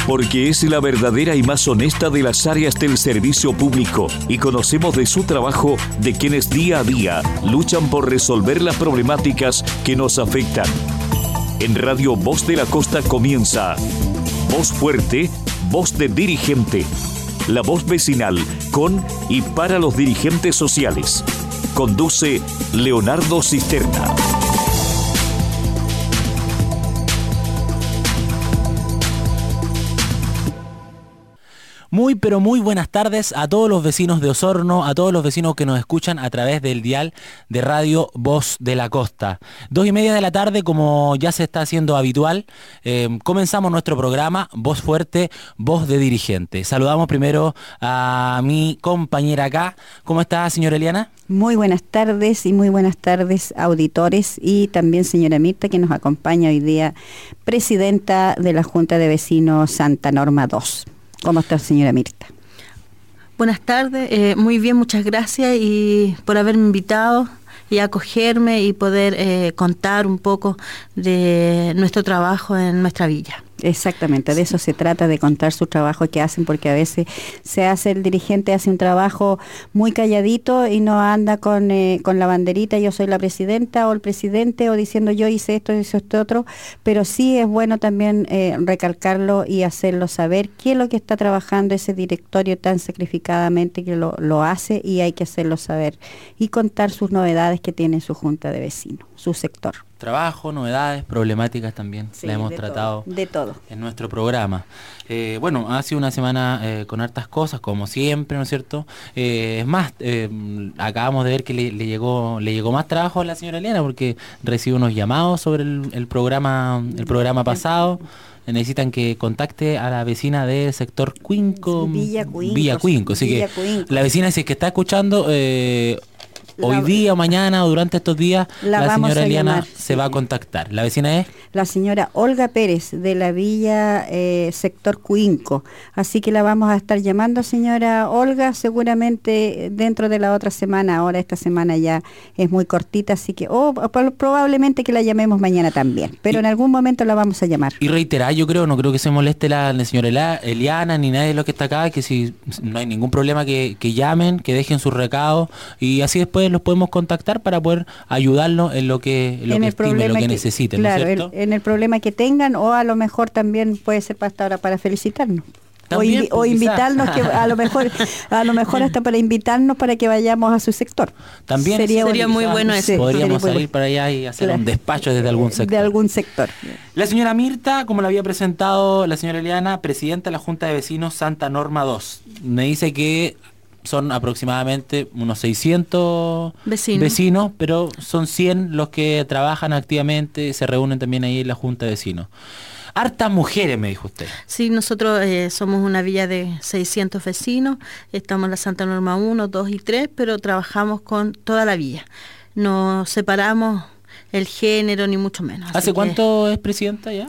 porque es la verdadera y más honesta de las áreas del servicio público y conocemos de su trabajo de quienes día a día luchan por resolver las problemáticas que nos afectan. En Radio Voz de la Costa comienza Voz Fuerte, Voz de Dirigente. La voz vecinal con y para los dirigentes sociales. Conduce Leonardo Cisterna. Muy pero muy buenas tardes a todos los vecinos de Osorno, a todos los vecinos que nos escuchan a través del dial de Radio Voz de la Costa. 2:30 de la tarde, como ya se está haciendo habitual, comenzamos nuestro programa Voz Fuerte, Voz de Dirigente. Saludamos primero a mi compañera acá. ¿Cómo está, señora Eliana? Muy buenas tardes y muy buenas tardes, auditores, y también señora Mirta, que nos acompaña hoy día, presidenta de la Junta de Vecinos Santa Norma 2. ¿Cómo está, señora Mirta? Buenas tardes, muy bien, muchas gracias y por haberme invitado y acogerme y poder contar un poco de nuestro trabajo en nuestra villa. Exactamente, de eso se trata, de contar su trabajo que hacen, porque a veces el dirigente hace un trabajo muy calladito y no anda con la banderita, yo soy la presidenta o el presidente, o diciendo yo hice esto otro, pero sí es bueno también recalcarlo y hacerlo saber qué es lo que está trabajando ese directorio tan sacrificadamente que lo hace, y hay que hacerlo saber y contar sus novedades que tiene su junta de vecinos, su sector. Trabajo, novedades, problemáticas también, sí, la hemos tratado de todo en nuestro programa. Bueno, ha sido una semana con hartas cosas, como siempre, ¿no es cierto? Es más, acabamos de ver que le llegó más trabajo a la señora Eliana, porque recibe unos llamados sobre el programa pasado. Necesitan que contacte a la vecina del sector Cuinco, Villa Cuinco. Así que la vecina, si es que está escuchando, hoy día o mañana o durante estos días, la señora Eliana se va a contactar. ¿La vecina es? La señora Olga Pérez, de la Villa Sector Cuinco. Así que la vamos a estar llamando, señora Olga, seguramente dentro de la otra semana. Ahora esta semana ya es muy cortita, así que probablemente que la llamemos mañana también. Pero en algún momento la vamos a llamar. Y reiterar, no creo que se moleste la señora Eliana ni nadie de los que está acá, que si no hay ningún problema que llamen, que dejen sus recados, y así después los podemos contactar para poder ayudarlos en lo que estimen, lo que necesiten, claro, ¿no es cierto? En el problema que tengan, o a lo mejor también puede ser para felicitarnos. También, o invitarnos, que a lo mejor hasta para invitarnos para que vayamos a su sector. También sería muy bueno eso. Podríamos salir para allá y hacer un despacho desde algún sector. De algún sector. La señora Mirta, como la había presentado la señora Eliana, presidenta de la Junta de Vecinos Santa Norma 2. Me dice que son aproximadamente unos 600 vecinos, pero son 100 los que trabajan activamente, se reúnen también ahí en la Junta de Vecinos. Hartas mujeres, me dijo usted. Sí, nosotros somos una villa de 600 vecinos, estamos en la Santa Norma 1, 2 y 3, pero trabajamos con toda la villa. No separamos el género, ni mucho menos. ¿Hace cuánto es presidenta ya?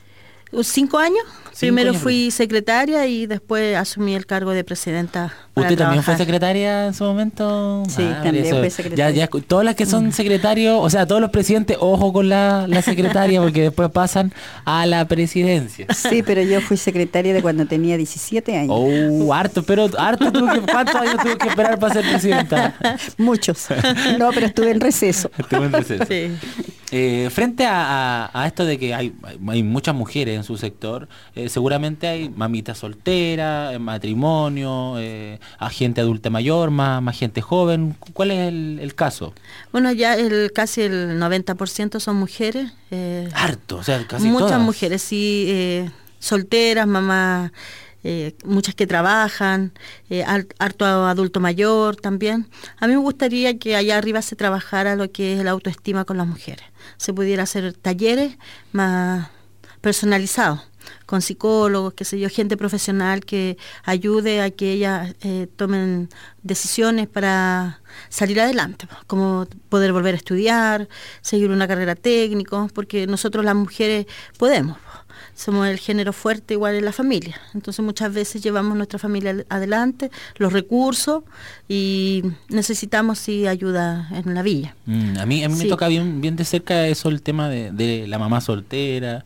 5 años. Primero fui secretaria y después asumí el cargo de presidenta. ¿Usted también fue secretaria en su momento? Sí, también fue secretaria. Ya, todas las que son secretarios, o sea, todos los presidentes, ojo con la secretaria, porque después pasan a la presidencia. Sí, pero yo fui secretaria de cuando tenía 17 años. Harto, ¿cuántos años tuvo que esperar para ser presidenta? Muchos. No, pero estuve en receso. Sí. Frente a esto de que hay muchas mujeres en su sector, seguramente hay mamitas solteras, matrimonio, a gente adulta mayor, más gente joven. ¿Cuál es el caso? Bueno, ya casi el 90% son mujeres. Harto, o sea, casi muchas todas. Mujeres, sí, solteras, mamás, muchas que trabajan, harto adulto mayor también. A mí me gustaría que allá arriba se trabajara lo que es la autoestima con las mujeres. Se pudiera hacer talleres más personalizados, con psicólogos, gente profesional que ayude a que ellas tomen decisiones para salir adelante, como poder volver a estudiar, seguir una carrera técnica, porque nosotros las mujeres podemos. Somos el género fuerte igual en la familia, entonces muchas veces llevamos nuestra familia adelante, los recursos, y necesitamos sí ayuda en la villa. A mí me toca bien de cerca eso, el tema de la mamá soltera,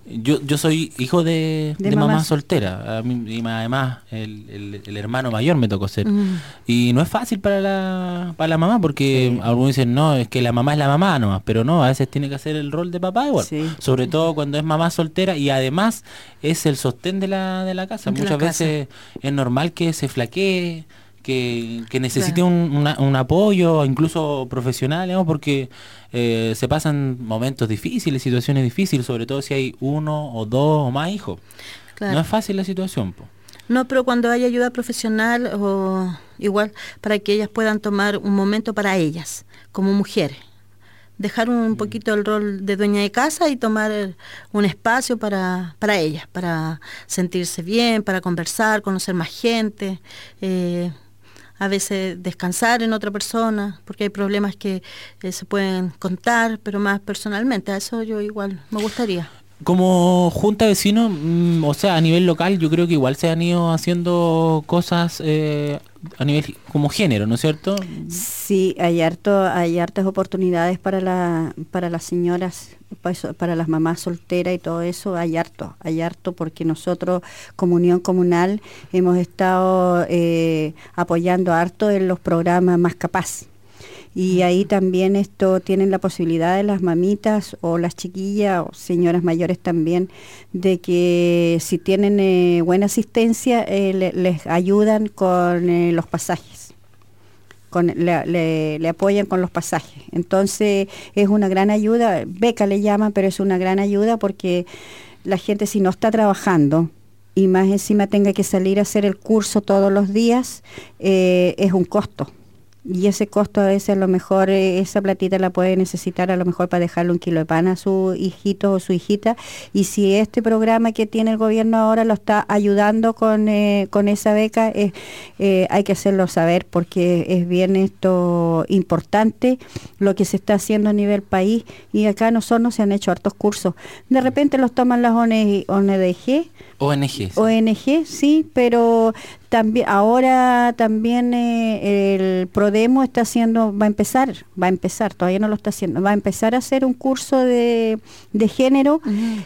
Yo soy hijo de mamá mamá soltera. Y además el hermano mayor me tocó ser. Y no es fácil para la mamá, porque algunos dicen, no, es que la mamá es la mamá nomás, pero no, a veces tiene que hacer el rol de papá igual. Sí. Sobre todo cuando es mamá soltera y además es el sostén de la casa. Muchas veces es normal que se flaquee, que necesite un apoyo, incluso profesional, digamos, porque se pasan momentos difíciles, situaciones difíciles, sobre todo si hay uno o dos o más hijos. No es fácil la situación, po. No, pero cuando hay ayuda profesional, o igual para que ellas puedan tomar un momento para ellas, como mujeres. Dejar un poquito el rol de dueña de casa y tomar un espacio para ellas, para sentirse bien, para conversar, conocer más gente, a veces descansar en otra persona, porque hay problemas que se pueden contar, pero más personalmente. A eso yo igual me gustaría. Como junta de vecinos, o sea, a nivel local, yo creo que igual se han ido haciendo cosas a nivel como género, ¿no es cierto? Sí, hay hartas oportunidades para las señoras, para las mamás solteras y todo eso, hay harto, porque nosotros como Unión Comunal hemos estado apoyando harto en los programas Más Capaz. Y ahí también tienen la posibilidad de las mamitas o las chiquillas o señoras mayores también, de que si tienen buena asistencia les ayudan con los pasajes, le apoyan con los pasajes. Entonces es una gran ayuda, beca le llaman, pero es una gran ayuda porque la gente, si no está trabajando y más encima tenga que salir a hacer el curso todos los días, es un costo. Y ese costo a veces a lo mejor esa platita la puede necesitar a lo mejor para dejarle un kilo de pan a su hijito o su hijita, y si este programa que tiene el gobierno ahora lo está ayudando con esa beca, hay que hacerlo saber, porque es bien importante lo que se está haciendo a nivel país, y acá a nosotros se han hecho hartos cursos. De repente los toman las ONG, sí, pero ahora también el Prodemo va a empezar, todavía no lo está haciendo, va a empezar a hacer un curso de género.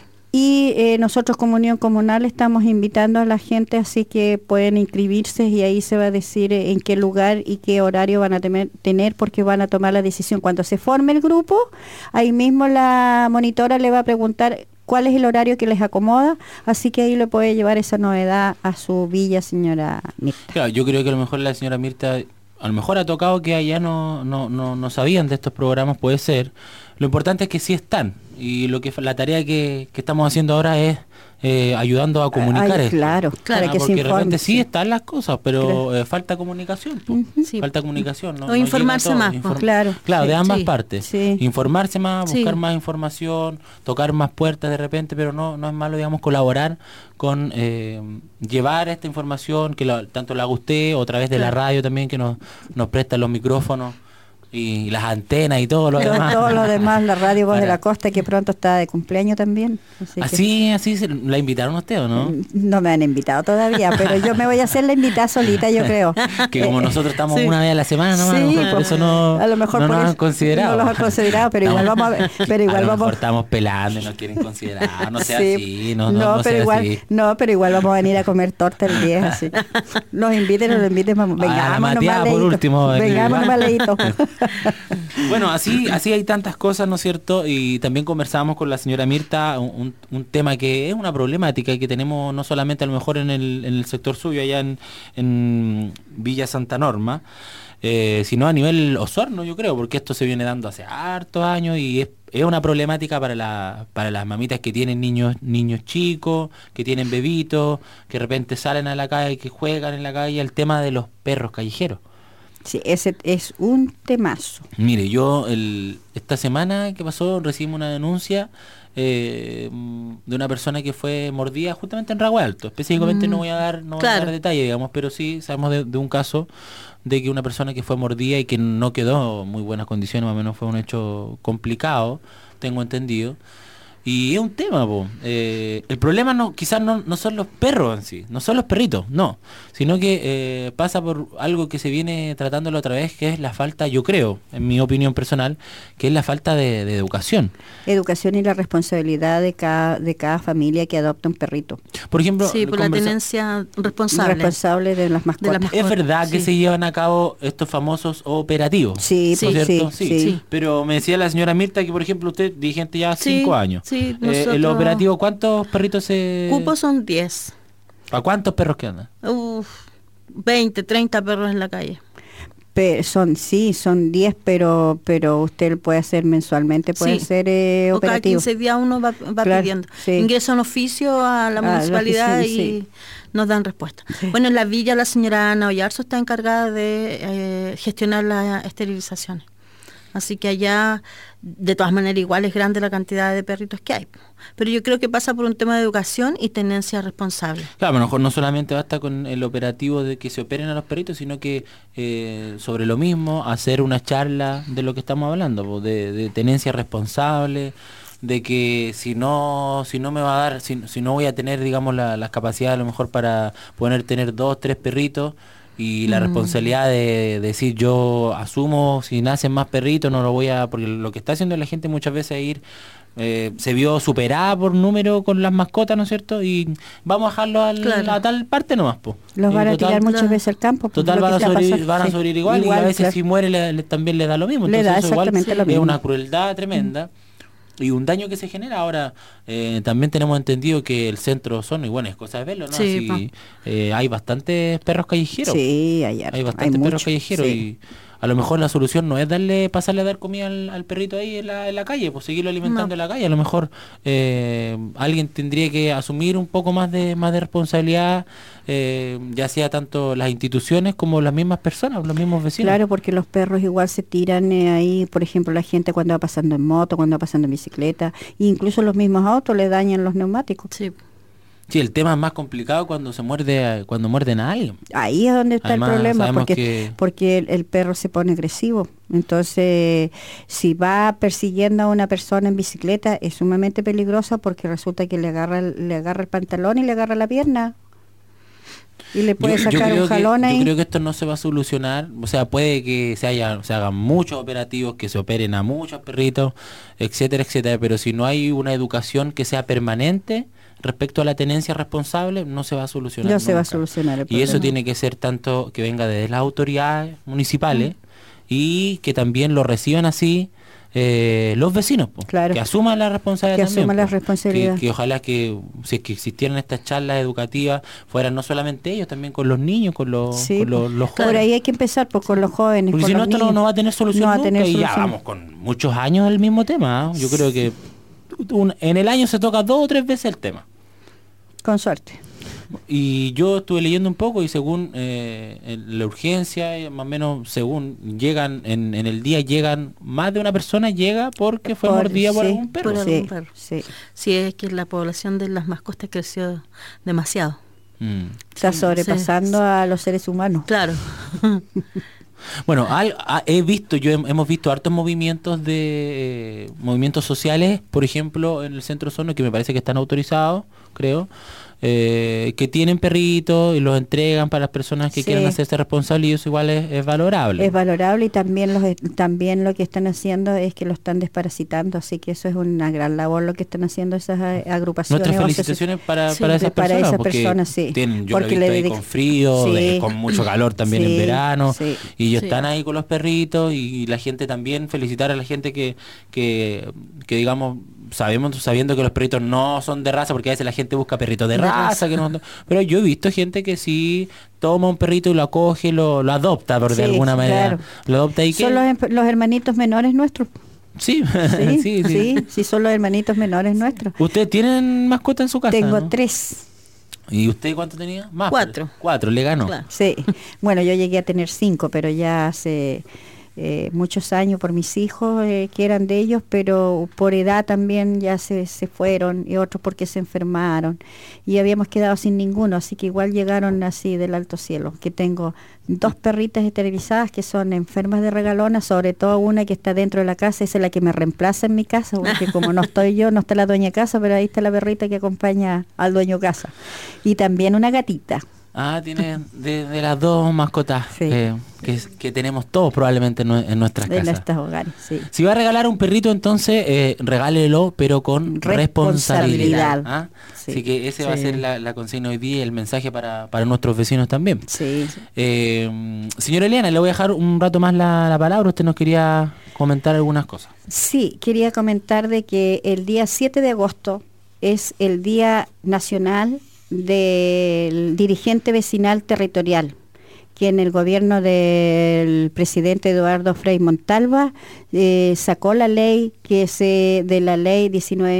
Y nosotros como Unión Comunal estamos invitando a la gente, así que pueden inscribirse y ahí se va a decir en qué lugar y qué horario van a tener, porque van a tomar la decisión. Cuando se forme el grupo, ahí mismo la monitora le va a preguntar cuál es el horario que les acomoda, así que ahí le puede llevar esa novedad a su villa, señora Mirta. Claro, yo creo que a lo mejor la señora Mirta, a lo mejor ha tocado que allá no sabían de estos programas, puede ser. Lo importante es que sí están, y la tarea que estamos haciendo ahora es ayudando a comunicar esto. Claro, que porque de repente sí están las cosas, pero falta comunicación. Sí. Falta comunicación. O informarse más. Claro, de ambas partes. Sí. Informarse más, buscar más información, tocar más puertas de repente, pero no es malo, digamos, colaborar con llevar esta información, que tanto la haga usted, o a través de la radio también, que nos presta los micrófonos y las antenas y todo lo demás. Todo lo demás, la radio Voz de la Costa, que pronto está de cumpleaños también. Así ¿la invitaron a usted o no? No me han invitado todavía, pero yo me voy a hacer la invitada solita, yo creo. Que como nosotros estamos una vez a la semana nomás, por eso no nos han considerado. No los han considerado, pero igual vamos a ver. Pero igual a lo mejor estamos pelando y nos quieren considerar, no sea así, no pero sea igual, así. No, pero igual vamos a venir a comer torta el 10, así. Nos inviten, vengamos nomás por último. Vengamos nomás leíto. Bueno, así hay tantas cosas, ¿no es cierto? Y también conversábamos con la señora Mirta un tema que es una problemática y que tenemos no solamente a lo mejor en el sector suyo, allá en Villa Santa Norma, sino a nivel Osorno, yo creo, porque esto se viene dando hace hartos años y es una problemática para las mamitas que tienen niños chicos, que tienen bebitos, que de repente salen a la calle, que juegan en la calle, el tema de los perros callejeros. Sí, ese es un temazo. Mire, yo esta semana que pasó recibimos una denuncia de una persona que fue mordida justamente en Rago Alto. Específicamente no voy a dar detalles, digamos, pero sí sabemos de un caso de que una persona que fue mordida y que no quedó en muy buenas condiciones, más o menos fue un hecho complicado, tengo entendido. Y es un tema, po. El problema quizás no son los perros en sí, no son los perritos, no, sino que pasa por algo que se viene tratando la otra vez, que es la falta, yo creo, en mi opinión personal, que es la falta de educación. Educación y la responsabilidad de cada familia que adopta un perrito. Por ejemplo, sí, por la tenencia responsable de las mascotas. Es verdad que se llevan a cabo estos famosos operativos. Sí, ¿no es cierto? Sí. Pero me decía la señora Mirta que, por ejemplo, usted dirigente ya 5 años. Sí, el operativo, ¿cuántos perritos se...? Cupos son 10. ¿A cuántos perros que andan? 20, 30 perros en la calle. Son 10, pero usted puede hacer mensualmente, puede ser operativo. Cada 15 días uno va claro, pidiendo. Sí. Ingresa un oficio a la municipalidad y nos dan respuesta. Sí. Bueno, en la villa la señora Ana Ollarzo está encargada de gestionar las esterilizaciones. Así que allá, de todas maneras, igual es grande la cantidad de perritos que hay. Pero yo creo que pasa por un tema de educación y tenencia responsable. Claro, a lo mejor no solamente basta con el operativo de que se operen a los perritos, sino que sobre lo mismo, hacer una charla de lo que estamos hablando, de tenencia responsable, de que si no me va a dar, si no voy a tener, digamos, las capacidades a lo mejor para poder tener 2, 3 perritos, y la responsabilidad de decir yo asumo si nacen más perritos, no lo voy a... Porque lo que está haciendo la gente muchas veces es ir... se vio superada por número con las mascotas, ¿no es cierto? Y vamos a dejarlo a tal parte nomás, po. Los van a tirar muchas veces al campo. Total van a sobrevivir igual, y a veces si muere también le da lo mismo. Entonces le da eso igual lo mismo. Es una crueldad tremenda. Y un daño que se genera. Ahora también tenemos entendido que el centro son, y bueno, es cosa de verlo, ¿no? Sí, hay bastantes perros callejeros. Sí, hay bastantes perros callejeros. Sí. Y a lo mejor la solución no es pasarle a dar comida al perrito ahí en la calle, pues seguirlo alimentando en la calle. A lo mejor alguien tendría que asumir un poco más de responsabilidad, ya sea tanto las instituciones como las mismas personas, los mismos vecinos. Claro, porque los perros igual se tiran ahí, por ejemplo, la gente cuando va pasando en moto, cuando va pasando en bicicleta, e incluso los mismos autos le dañan los neumáticos. Sí, el tema es más complicado cuando muerden a alguien. Ahí es donde está el problema, porque el perro se pone agresivo. Entonces, si va persiguiendo a una persona en bicicleta, es sumamente peligrosa porque resulta que le agarra el pantalón y le agarra la pierna. Y le puede sacar un jalón ahí. Yo creo que esto no se va a solucionar. O sea, puede que se hagan muchos operativos, que se operen a muchos perritos, etcétera, etcétera. Pero si no hay una educación que sea permanente respecto a la tenencia responsable, no se va a solucionar. No se va a solucionar el problema. Y eso tiene que ser tanto que venga desde las autoridades municipales y que también lo reciban así los vecinos, claro, que asuman la responsabilidad también, asuman la responsabilidad. Que ojalá que si es que existieran estas charlas educativas fueran no solamente ellos, también con los niños, con los jóvenes. Por ahí hay que empezar con los jóvenes. Porque si no, esto no va a tener solución nunca, y ya vamos con muchos años el mismo tema. Yo creo que en el año se toca 2 o 3 veces el tema. Con suerte. Y yo estuve leyendo un poco y según la urgencia, más o menos según llegan en el día, llegan más de una persona llega porque fue mordida por algún perro. Sí, es que la población de las mascotas creció demasiado. Está sobrepasando a los seres humanos. Claro. Bueno, hemos visto hartos movimientos movimientos sociales, por ejemplo, en el centro Osorno, que me parece que están autorizados, creo, que tienen perritos y los entregan para las personas que quieran hacerse responsables, y eso igual es valorable. Es valorable, y también lo que están haciendo es que lo están desparasitando, así que eso es una gran labor lo que están haciendo esas agrupaciones. Nuestras felicitaciones para esas personas, sí. Yo lo he visto ahí con frío, con mucho calor también en verano, y ellos están ahí con los perritos, y la gente también, felicitar a la gente que digamos, sabiendo que los perritos no son de raza, porque a veces la gente busca perritos de raza, pero yo he visto gente que sí toma un perrito y lo acoge, lo adopta de alguna manera. Claro. Lo adopta y son los hermanitos menores nuestros. Sí. Sí, son los hermanitos menores nuestros. ¿Ustedes tienen mascota en su casa? Tengo, ¿no? 3. ¿Y usted cuánto tenía? Más. 4. 4, le ganó. Claro. Sí. Bueno, yo llegué a tener 5, pero ya hace muchos años por mis hijos que eran de ellos, pero por edad también ya se fueron, y otros porque se enfermaron, y habíamos quedado sin ninguno, así que igual llegaron así del alto cielo, que tengo 2 perritas esterilizadas que son enfermas de regalona, sobre todo una que está dentro de la casa, esa es la que me reemplaza en mi casa, porque como no estoy yo, no está la dueña casa, pero ahí está la perrita que acompaña al dueño casa, y también una gatita. Tiene de las 2 mascotas Sí. que tenemos todos probablemente en nuestras De casas. nuestros hogares, sí. Si va a regalar un perrito, entonces regálelo, pero con responsabilidad. Responsabilidad. Sí. Así que ese Sí. va a ser la consigna hoy día y el mensaje para nuestros vecinos también. Sí. Señora Eliana, le voy a dejar un rato más la palabra. Usted nos quería comentar algunas cosas. Sí, quería comentar de que el día 7 de agosto es el Día Nacional del Dirigente Vecinal Territorial, que en el gobierno del presidente Eduardo Frei Montalva sacó la ley de la ley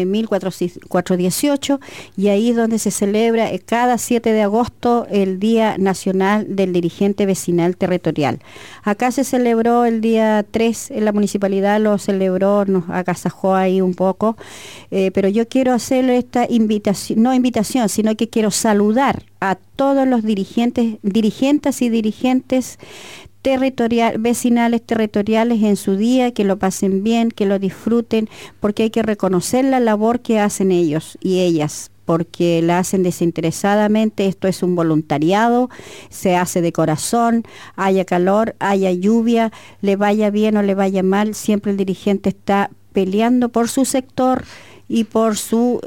19.418, y ahí es donde se celebra cada 7 de agosto el Día Nacional del Dirigente Vecinal Territorial. Acá se celebró el día 3, en la municipalidad lo celebró, nos agasajó ahí un poco, pero yo quiero hacerle esta invitación, sino que quiero saludar a todos los dirigentes y dirigentes vecinales territoriales en su día, que lo pasen bien, que lo disfruten, porque hay que reconocer la labor que hacen ellos y ellas, porque la hacen desinteresadamente. Esto es un voluntariado, se hace de corazón, haya calor, haya lluvia, le vaya bien o le vaya mal, siempre el dirigente está peleando por su sector y por su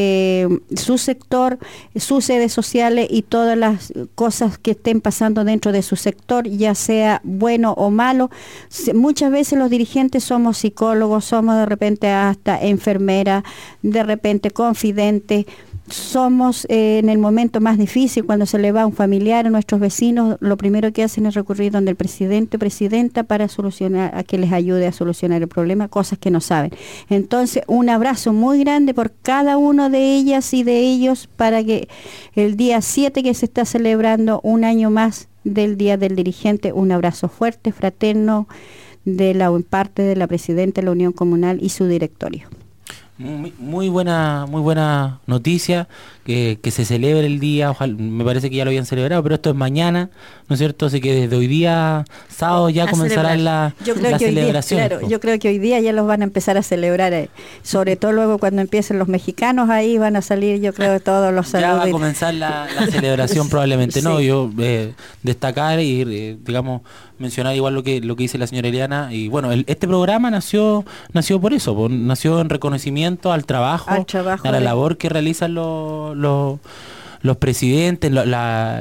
sector, sus sedes sociales y todas las cosas que estén pasando dentro de su sector, ya sea bueno o malo. Muchas veces los dirigentes somos psicólogos, somos de repente hasta enfermeras, de repente confidentes. Somos en el momento más difícil, cuando se le va a un familiar a nuestros vecinos, lo primero que hacen es recurrir donde el presidente o presidenta para solucionar, a que les ayude a solucionar el problema, cosas que no saben. Entonces, un abrazo muy grande por cada uno de ellas y de ellos, para que el día 7, que se está celebrando un año más del Día del Dirigente, un abrazo fuerte, fraterno, parte de la presidenta de la Unión Comunal y su directorio. Muy buena noticia, que se celebre el día. Ojalá, me parece que ya lo habían celebrado, pero esto es mañana, ¿no es cierto? Así que desde hoy día, sábado, ya comenzarán la celebración. Claro, yo creo que hoy día ya los van a empezar a celebrar, sobre todo luego cuando empiecen los mexicanos, ahí van a salir, yo creo, todos los saludos. Ya va a comenzar la celebración probablemente, ¿no? Sí. Yo destacar y, digamos, mencionar igual lo que dice la señora Eliana. Y bueno, este programa nació por eso, nació en reconocimiento al trabajo, a la labor que realizan los presidentes, la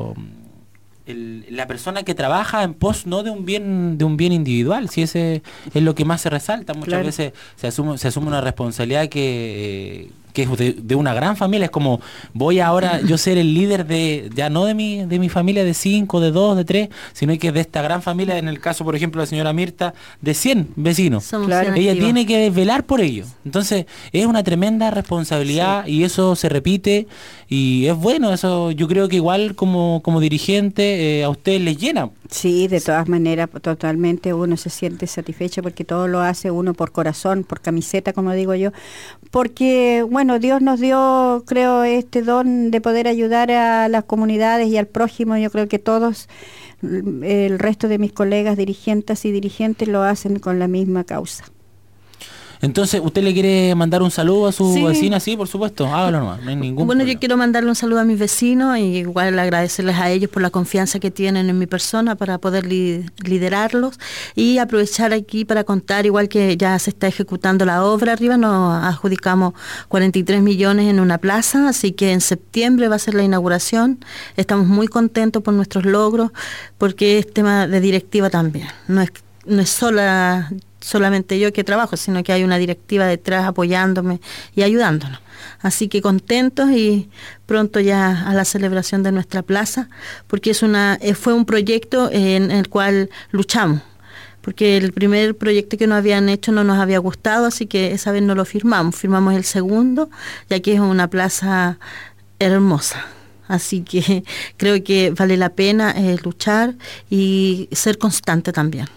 persona que trabaja en pos no de un bien individual, si ese es lo que más se resalta. Muchas veces se asume una responsabilidad que es de una gran familia. Es como, voy ahora yo ser el líder ya no de mi familia de 5, de 2, de 3, sino que de esta gran familia, en el caso, por ejemplo, de la señora Mirta, de 100 vecinos. Ella tiene que velar por ello. Entonces, es una tremenda responsabilidad, y eso se repite, y es bueno. Eso yo creo que igual como dirigente a ustedes les llena. Sí, de todas maneras, totalmente uno se siente satisfecho, porque todo lo hace uno por corazón, por camiseta, como digo yo, porque, bueno, Dios nos dio, creo, este don de poder ayudar a las comunidades y al prójimo. Yo creo que todos, el resto de mis colegas dirigentes y dirigentes, lo hacen con la misma causa. Entonces, ¿usted le quiere mandar un saludo a su vecina? Sí, por supuesto, hágalo nomás, no hay ningún problema. Yo quiero mandarle un saludo a mis vecinos, y igual agradecerles a ellos por la confianza que tienen en mi persona para poder liderarlos, y aprovechar aquí para contar, igual que ya se está ejecutando la obra arriba, nos adjudicamos 43 millones en una plaza, así que en septiembre va a ser la inauguración. Estamos muy contentos por nuestros logros, porque es tema de directiva también, no es solamente yo que trabajo, sino que hay una directiva detrás apoyándome y ayudándonos. Así que contentos, y pronto ya a la celebración de nuestra plaza, porque fue un proyecto en el cual luchamos, porque el primer proyecto que nos habían hecho no nos había gustado, así que esa vez no lo firmamos el segundo, ya que es una plaza hermosa. Así que creo que vale la pena luchar y ser constante también.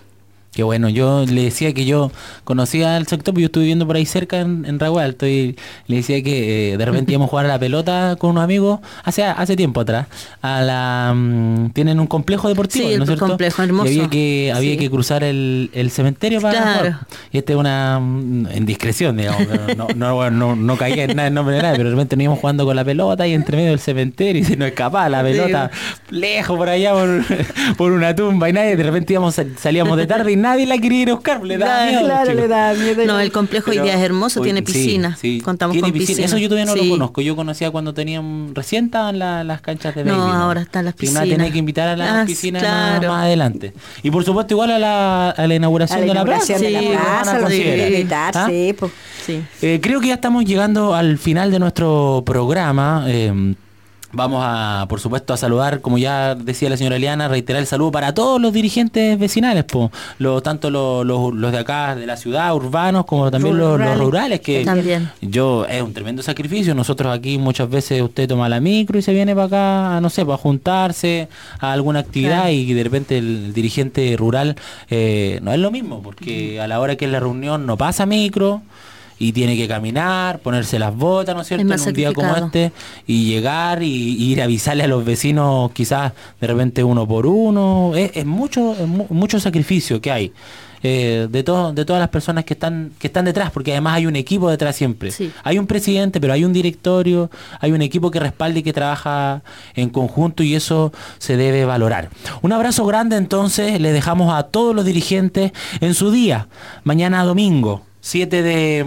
Qué bueno, yo le decía que yo conocía el sector, porque yo estuve viviendo por ahí cerca en Ragual, le decía que de repente íbamos a jugar a la pelota con unos amigos hace tiempo atrás. Tienen un complejo deportivo, sí, ¿no es cierto? Complejo hermoso. Y había que cruzar el cementerio para jugar. Y esta es una indiscreción, digamos, pero no caía en nada en nombre de nadie, pero de repente nos íbamos jugando con la pelota y entre medio del cementerio y se nos escapaba la pelota lejos por allá por una tumba y nadie, de repente salíamos de tarde y nadie la quería ir a buscar, le daba miedo. Claro, le daba miedo. No, el complejo hoy día es hermoso, tiene piscina. Sí. Contamos con piscina. Eso yo todavía no lo conozco. Yo conocía cuando recién estaban las canchas de béisbol. No, ahora están las piscinas. Tenía que invitar a las piscinas más adelante. Y por supuesto igual a la inauguración de la plaza. Creo que ya estamos llegando al final de nuestro programa. Vamos a, por supuesto, a saludar, como ya decía la señora Eliana, reiterar el saludo para todos los dirigentes vecinales, tanto los de acá, de la ciudad, urbanos, como también los rurales, que también. Es un tremendo sacrificio. Nosotros aquí muchas veces usted toma la micro y se viene para acá, no sé, para juntarse a alguna actividad, y de repente el dirigente rural no es lo mismo, porque a la hora que es la reunión no pasa micro, y tiene que caminar, ponerse las botas, ¿no es cierto?, en un día como este, y llegar y ir a avisarle a los vecinos, quizás de repente uno por uno. Es mucho sacrificio que hay de todas las personas que están detrás, porque además hay un equipo detrás siempre. Sí. Hay un presidente, pero hay un directorio, hay un equipo que respalda y que trabaja en conjunto, y eso se debe valorar. Un abrazo grande, entonces, les dejamos a todos los dirigentes en su día, mañana domingo 7 de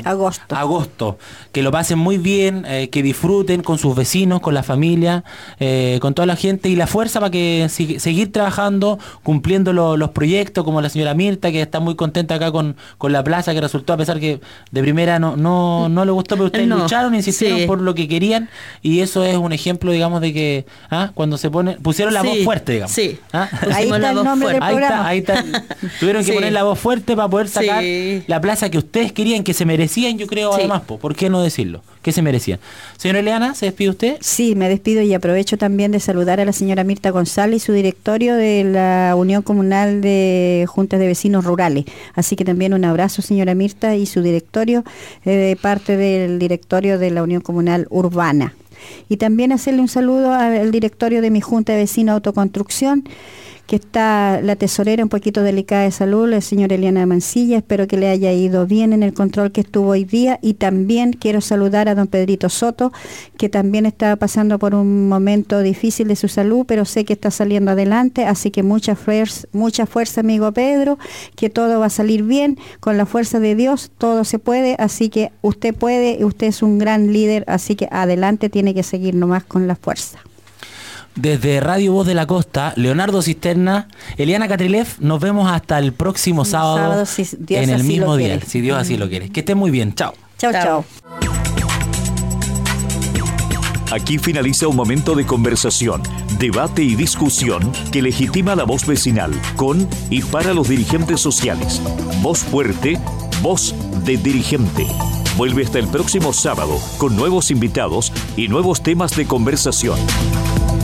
agosto. Que lo pasen muy bien, que disfruten con sus vecinos, con la familia, con toda la gente, y la fuerza para que seguir trabajando, cumpliendo los proyectos, como la señora Mirta, que está muy contenta acá con la plaza, que resultó, a pesar que de primera no le gustó, pero ustedes lucharon, insistieron por lo que querían, y eso es un ejemplo, digamos, de que cuando pusieron la voz fuerte, digamos. Sí. Ahí está el nombre del programa. Ahí está. Tuvieron que poner la voz fuerte para poder sacar la plaza que ustedes querían, que se merecían, yo creo, además, ¿por qué no decirlo? ¿Qué se merecían? Señora Eliana, ¿se despide usted? Sí, me despido, y aprovecho también de saludar a la señora Mirta González y su directorio de la Unión Comunal de Juntas de Vecinos Rurales. Así que también un abrazo, señora Mirta, y su directorio, de parte del directorio de la Unión Comunal Urbana. Y también hacerle un saludo al directorio de mi Junta de Vecinos Autoconstrucción, que está la tesorera un poquito delicada de salud, la señora Eliana Mancilla. Espero que le haya ido bien en el control que estuvo hoy día, y también quiero saludar a don Pedrito Soto, que también está pasando por un momento difícil de su salud, pero sé que está saliendo adelante, así que mucha fuerza, amigo Pedro, que todo va a salir bien, con la fuerza de Dios todo se puede, así que usted puede, usted es un gran líder, así que adelante, tiene que seguir nomás con la fuerza. Desde Radio Voz de la Costa, Leonardo Cisterna, Eliana Catrilev, nos vemos hasta el próximo sábado si Dios en el así mismo lo día, quiere. si Dios así lo quiere. Que estén muy bien, chao. Chao. Aquí finaliza un momento de conversación, debate y discusión que legitima la voz vecinal con y para los dirigentes sociales. Voz fuerte, voz de dirigente. Vuelve hasta el próximo sábado con nuevos invitados y nuevos temas de conversación.